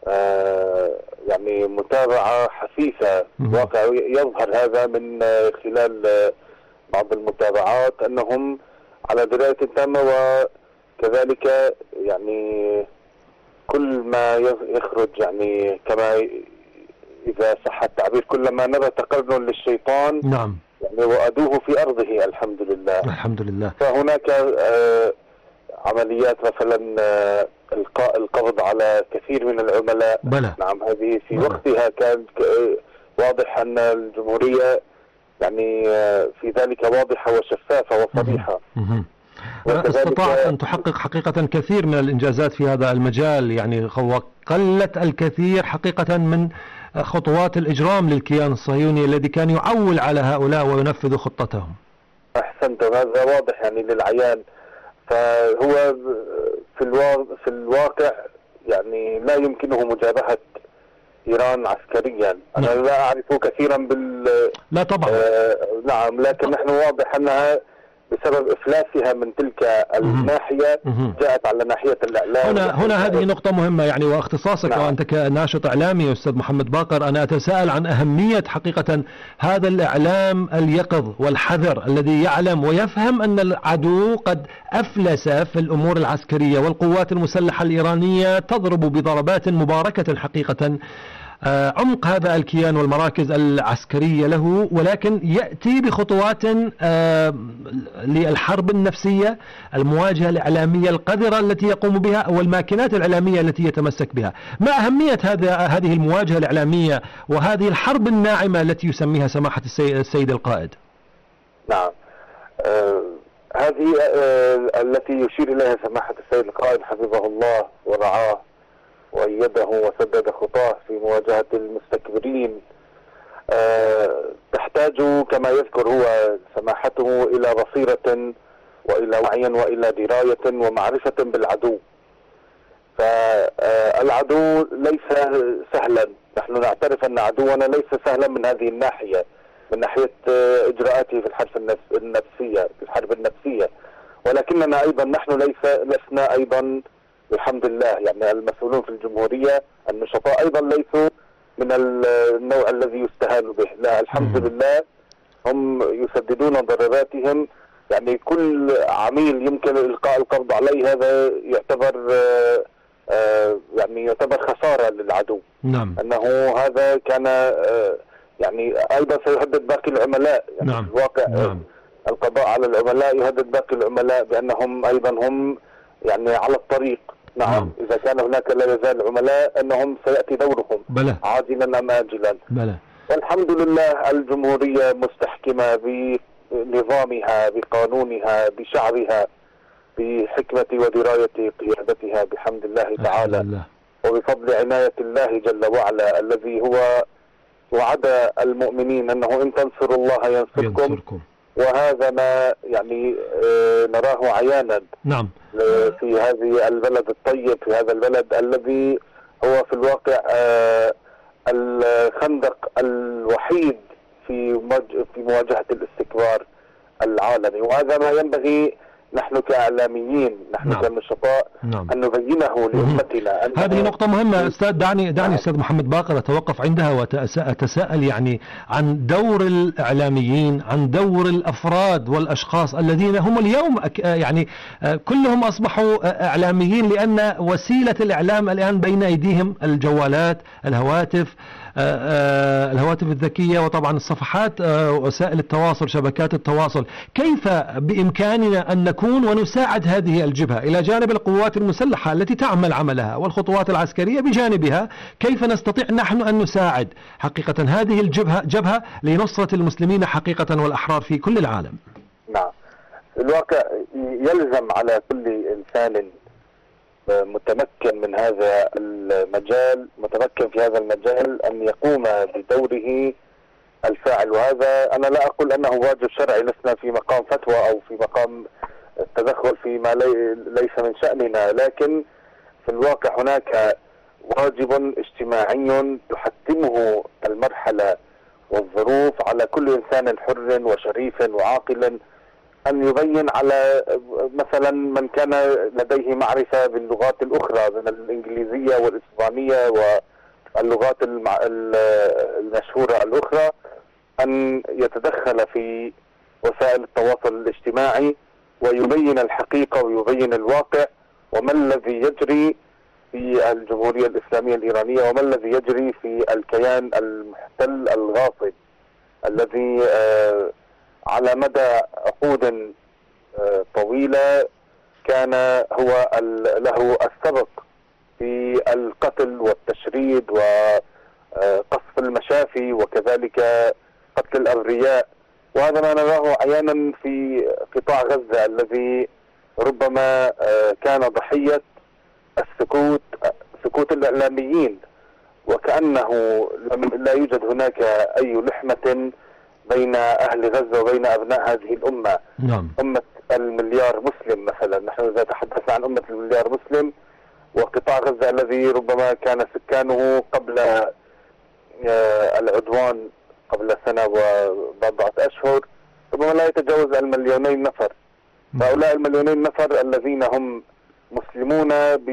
يعني متابعة حثيثة. واقع يظهر هذا من خلال بعض المتابعات أنهم على دراية تامة، وكذلك يعني كل ما يخرج يعني كما إذا صح التعبير كلما نبت تقرن للشيطان نعم يعني وأدوه في أرضه الحمد لله. الحمد لله. فهناك آه عمليات مثلا آه القاء القبض على كثير من العملاء. بلى. نعم، هذه في بلى. وقتها كان واضح أن الجمهورية يعني في ذلك واضحة وشفافة وصريحة. استطاعت أن تحقق حقيقة كثير من الإنجازات في هذا المجال، يعني وقلت الكثير حقيقة من خطوات الإجرام للكيان الصهيوني الذي كان يعول على هؤلاء وينفذ خطتهم. أحسنت، هذا واضح يعني للعيان. فهو في الواقع, في الواقع يعني لا يمكنه مجابهة إيران عسكريا. أنا نعم. لا أعرف كثيرا بال لا طبعا آه نعم، لكن نحن واضح أنها بسبب إفلاسها من تلك الناحية جاءت على ناحية الإعلام. هنا هنا هذه نقطة مهمة يعني، واختصاصك نعم. وأنت كناشط إعلامي أستاذ محمد باقر، أنا أتساءل عن أهمية حقيقة هذا الإعلام اليقظ والحذر الذي يعلم ويفهم أن العدو قد أفلس في الأمور العسكرية، والقوات المسلحة الإيرانية تضرب بضربات مباركة حقيقة عمق هذا الكيان والمراكز العسكرية له، ولكن يأتي بخطوات للحرب النفسية، المواجهة الإعلامية القذرة التي يقوم بها والماكينات الإعلامية التي يتمسك بها. ما أهمية هذا هذه المواجهة الإعلامية وهذه الحرب الناعمة التي يسميها سماحة السيد القائد؟ نعم، آه هذه آه التي يشير إليها سماحة السيد القائد حفظه الله ورعاه وأيده وسدد خطاه في مواجهة المستكبرين، أه تحتاج كما يذكر هو سماحته إلى بصيرة وإلى وعي وإلى دراية ومعرفة بالعدو. فالعدو ليس سهلا، نحن نعترف أن عدونا ليس سهلا من هذه الناحية، من ناحية إجراءاته في الحرب النفسية في الحرب النفسية، ولكننا أيضا نحن ليس لسنا أيضا الحمد لله يعني المسؤولون في الجمهورية النشطاء أيضا ليسوا من النوع الذي يستهان به، لا الحمد لله هم يسددون ضرباتهم. يعني كل عميل يمكن إلقاء القبض عليه هذا يعتبر آآ آآ يعني يعتبر خسارة للعدو. نعم. أنه هذا كان يعني أيضا سيهدد باقي العملاء، يعني نعم. في الواقع نعم. القضاء على العملاء يهدد باقي العملاء بأنهم أيضا هم يعني على الطريق. نعم. نعم. إذا كان هناك لا يزال عملاء أنهم سيأتي دورهم بلى. عاجلا أم آجلا. بلى. والحمد لله الجمهورية مستحكمة بنظامها بقانونها بشعبها بحكمة ودراية قيادتها بحمد الله تعالى الله. وبفضل عناية الله جل وعلا الذي هو وعد المؤمنين أنه إن تنصروا الله ينصركم, ينصركم. وهذا ما يعني نراه عيانا. نعم. في هذه البلد الطيب، في هذا البلد الذي هو في الواقع الخندق الوحيد في في مواجهة الاستكبار العالمي، وهذا ما ينبغي نحن كإعلاميين نحن نعم. كنشطاء نعم. أن نبينه لأمتنا. هذه نقطة مهمة أستاذ، دعني دعني نعم. أستاذ محمد باقر أتوقف عندها وأتساءل يعني عن دور الإعلاميين، عن دور الأفراد والأشخاص الذين هم اليوم يعني كلهم أصبحوا إعلاميين، لأن وسيلة الإعلام الآن بين أيديهم الجوالات، الهواتف، الهواتف الذكية، وطبعا الصفحات، وسائل التواصل، شبكات التواصل. كيف بإمكاننا أن نكون ونساعد هذه الجبهة إلى جانب القوات المسلحة التي تعمل عملها والخطوات العسكرية بجانبها؟ كيف نستطيع نحن أن نساعد حقيقة هذه الجبهة جبهة لنصرة المسلمين حقيقة والأحرار في كل العالم؟ نعم، الواقع يلزم على كل إنسان متمكن من هذا المجال متمكن في هذا المجال أن يقوم بدوره الفاعل، وهذا أنا لا أقول أنه واجب شرعي، لسنا في مقام فتوى أو في مقام التدخل فيما ليس من شأننا، لكن في الواقع هناك واجب اجتماعي تحتمه المرحلة والظروف على كل إنسان حر وشريف وعاقل أن يبين على مثلا من كان لديه معرفة باللغات الأخرى من الإنجليزية والإسبانية واللغات المشهورة الأخرى أن يتدخل في وسائل التواصل الاجتماعي ويبين الحقيقة ويبين الواقع وما الذي يجري في الجمهورية الإسلامية الإيرانية وما الذي يجري في الكيان المحتل الغاصب الذي على مدى عقود طويلة كان هو له السبق في القتل والتشريد وقصف المشافي وكذلك قتل الأبرياء، وهذا ما نراه عيانا في قطاع غزة الذي ربما كان ضحية السكوت سكوت الإعلاميين، وكأنه لا يوجد هناك أي لحمة بين أهل غزة وبين أبناء هذه الأمة. نعم. أمة المليار مسلم مثلا، نحن إذا تحدثنا عن أمة المليار مسلم وقطاع غزة الذي ربما كان سكانه قبل العدوان قبل سنة وبضعة أشهر ربما لا يتجاوز المليونين نفر، هؤلاء المليونين نفر الذين هم مسلمون ب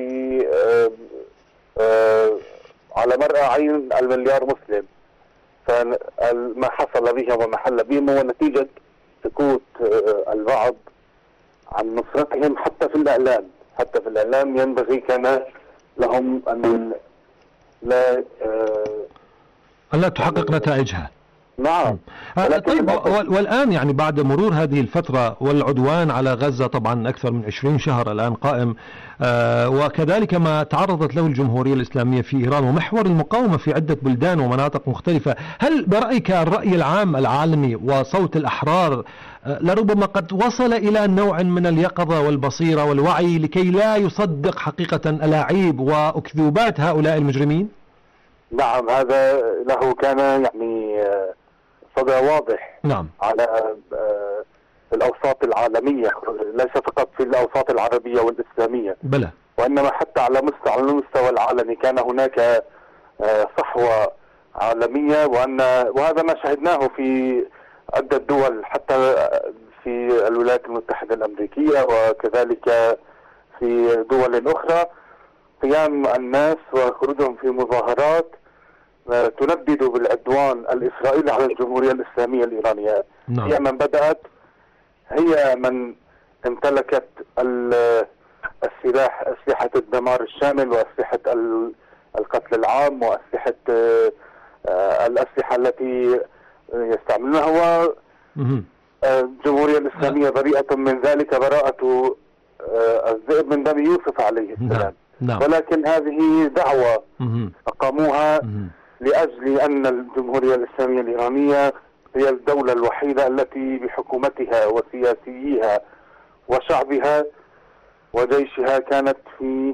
على مرأى عين المليار مسلم، فما حصل بهم وما حل بهم هو نتيجة سكوت البعض عن نصرتهم حتى في الإعلام. حتى في الإعلام ينبغي كان لهم أن لا ألا تحقق نتائجها. نعم. طيب، والآن يعني بعد مرور هذه الفترة والعدوان على غزة طبعا أكثر من عشرين شهر الآن قائم، وكذلك ما تعرضت له الجمهورية الإسلامية في إيران ومحور المقاومة في عدة بلدان ومناطق مختلفة، هل برأيك الرأي العام العالمي وصوت الأحرار لربما قد وصل إلى نوع من اليقظة والبصيرة والوعي لكي لا يصدق حقيقة ألاعيب وأكذوبات هؤلاء المجرمين؟ نعم، هذا له كان يعني صدى واضح. نعم. على الأوساط العالمية، ليس فقط في الأوساط العربية والإسلامية بلى، وإنما حتى على مستوى على المستوى العالمي كان هناك صحوة عالمية، وأن وهذا ما شاهدناه في عدة دول حتى في الولايات المتحدة الأمريكية وكذلك في دول أخرى، قيام الناس وخروجهم في مظاهرات تندد بالعدوان الإسرائيلي على الجمهورية الإسلامية الإيرانية. نعم. هي من بدأت، هي من امتلكت السلاح، أسلحة الدمار الشامل وأسلحة القتل العام وأسلحة الأسلحة التي يستعملونها، والجمهورية الإسلامية بريئة من ذلك براءة الذئب من دم يوسف عليه السلام. نعم. ولكن هذه دعوة أقاموها لأجل أن الجمهورية الإسلامية الإيرانية هي الدولة الوحيدة التي بحكومتها وسياسيها وشعبها وجيشها كانت في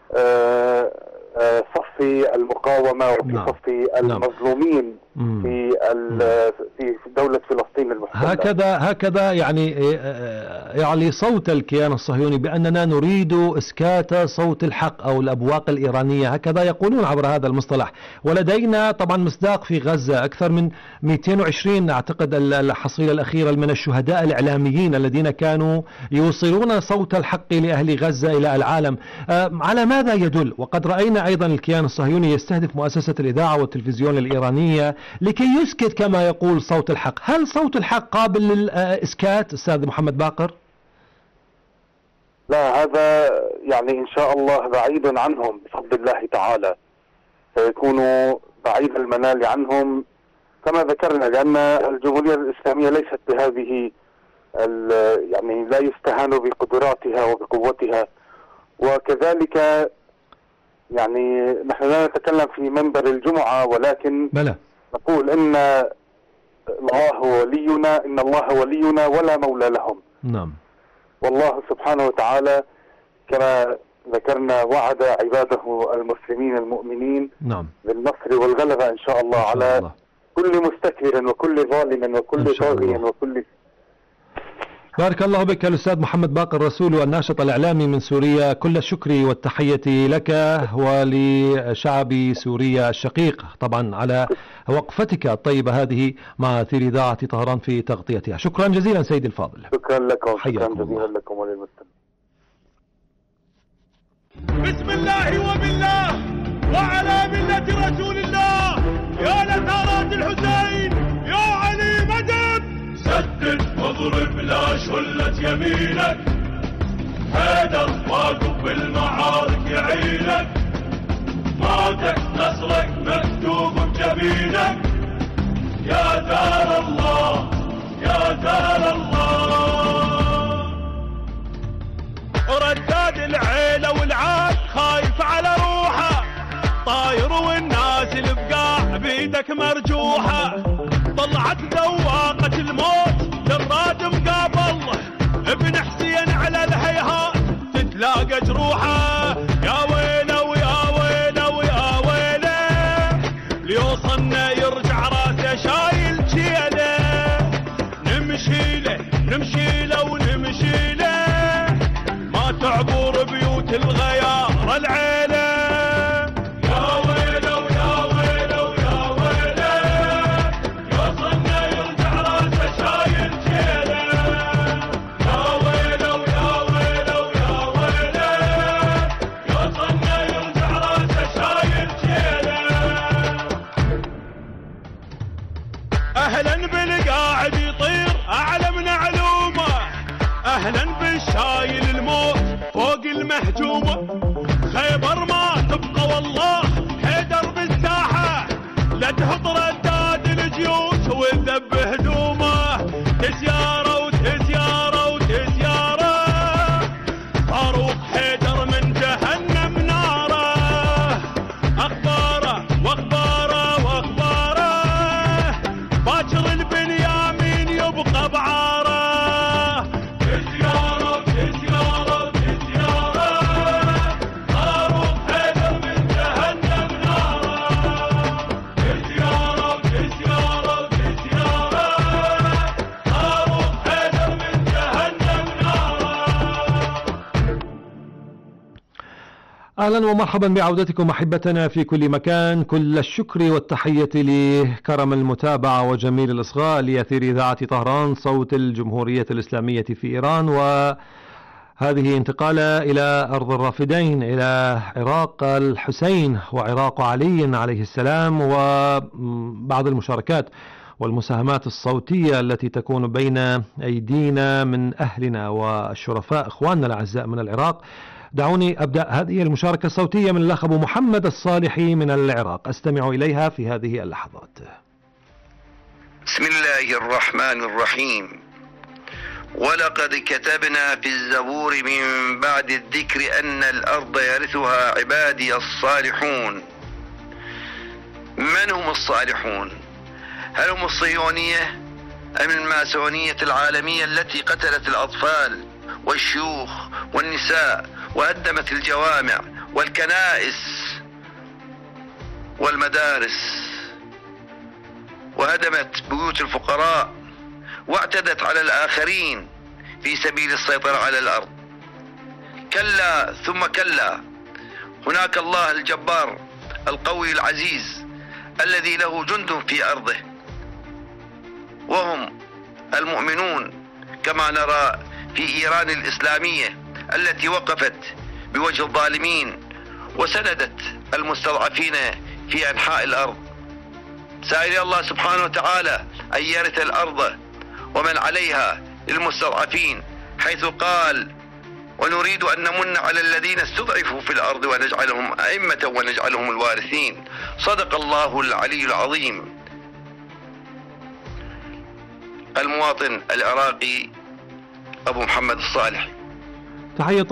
صف المقاومة وفي نعم. صف المظلومين نعم. في في دولة فلسطين المحتلة. هكذا هكذا يعني يعني صوت الكيان الصهيوني بأننا نريد إسكات صوت الحق أو الأبواق الإيرانية، هكذا يقولون عبر هذا المصطلح. ولدينا طبعا مصداق في غزة، أكثر من مئتين وعشرين أعتقد الحصيلة الأخيرة من الشهداء الإعلاميين الذين كانوا يوصلون صوت الحق لأهل غزة إلى العالم. على ماذا يدل؟ وقد رأينا أيضا الكيان الصهيوني يستهدف مؤسسة الإذاعة والتلفزيون الإيرانية لكي يسكت كما يقول صوت الحق. هل صوت الحق قابل للإسكات أستاذ محمد باقر؟ لا، هذا يعني إن شاء الله بعيد عنهم بفضل الله تعالى، سيكون بعيد المنال عنهم كما ذكرنا، لأن الجمهورية الإسلامية ليست بهذه يعني لا يستهان بقدراتها وبقوتها. وكذلك يعني نحن لا نتكلم في منبر الجمعة، ولكن بلى. نقول إن الله ولينا، إن الله ولينا ولا مولى لهم. نعم. والله سبحانه وتعالى كما ذكرنا وعد عباده المسلمين المؤمنين نعم. بالنصر والغلبة إن شاء الله إن شاء على الله. كل مستكبر وكل ظالم وكل طاغي وكل. بارك الله بك الأستاذ محمد باقر رسول الناشط الإعلامي من سوريا، كل الشكر والتحية لك ولشعب سوريا الشقيق طبعا على وقفتك الطيبة هذه مع أثير إذاعة طهران في تغطيتها. شكرا جزيلا سيدي الفاضل. شكرا لكم. شكرا جزيلا لكم وللمستمعين. بسم الله وبالله وعلى ملة رسول الله، يا نثارات الحسين يا علي مدد، سدد واضرب لا شلت يمينك، حيدر واقف بالمعارك يعينك، ماتك نصرك مكتوب بجبينك، يا دار الله يا دار الله. رداد العيلة والعاد خايف على روحه، طاير والنازل بقاع بيدك مرجوحة، طلعت ذواقة الموت للراد مقابل، ابن حسين على الهيهات تتلاقى جروحه، يا ويله ويا ويله ويا ويله، ليوصلنا يرجع راسه شايل جيله، نمشي له نمشي له ونمشي له، ما تعبر بيوت الغيار العيله، يا ويله ويا ويله ويا ويله، يوصلنا يرجع راسه شايل جيله، يا ويله شايل الموت فوق المهجومة. خيبر ما تبقى والله حيدر بالساحة، لا تهط رداد الجيوش والذب هدومه. تسيارة وتسيارة وتسيارة فاروق حيدر من جهنم ناره. أخباره وأخباره وأخباره باكر البنيامين يبقى بعاره. تسيارة وتسيارة وتسيارة فاروق حيدر من جهنم ناره. تسيارة وتسيارة وتسيارة فاروق حيدر من جهنم ناره. أهلا ومرحبا بعودتكم أحبتنا في كل مكان. كل الشكر والتحية لكرم المتابعة وجميل الإصغاء لأثير إذاعة طهران صوت الجمهورية الإسلامية في إيران. وهذه انتقالة إلى أرض الرافدين، إلى عراق الحسين وعراق علي عليه السلام، وبعض المشاركات والمساهمات الصوتية التي تكون بين أيدينا من أهلنا والشرفاء إخواننا الأعزاء من العراق. دعوني أبدأ هذه المشاركة الصوتية من الأخ أبو محمد الصالحي من العراق، أستمع إليها في هذه اللحظات. بسم الله الرحمن الرحيم. ولقد كتبنا في الزبور من بعد الذكر أن الأرض يرثها عبادي الصالحون. من هم الصالحون؟ هل هم الصهيونية أم الماسونية العالمية التي قتلت الأطفال والشيوخ والنساء وهدمت الجوامع والكنائس والمدارس وهدمت بيوت الفقراء واعتدت على الآخرين في سبيل السيطرة على الأرض؟ كلا ثم كلا. هناك الله الجبار القوي العزيز الذي له جند في أرضه، وهم المؤمنون كما نرى في إيران الإسلامية التي وقفت بوجه الظالمين وسندت المستضعفين في أنحاء الأرض. سائل الله سبحانه وتعالى أن يرث الأرض ومن عليها للمستضعفين، حيث قال: ونريد أن نمن على الذين استضعفوا في الأرض ونجعلهم أئمة ونجعلهم الوارثين. صدق الله العلي العظيم. المواطن العراقي أبو محمد الصالح. تحية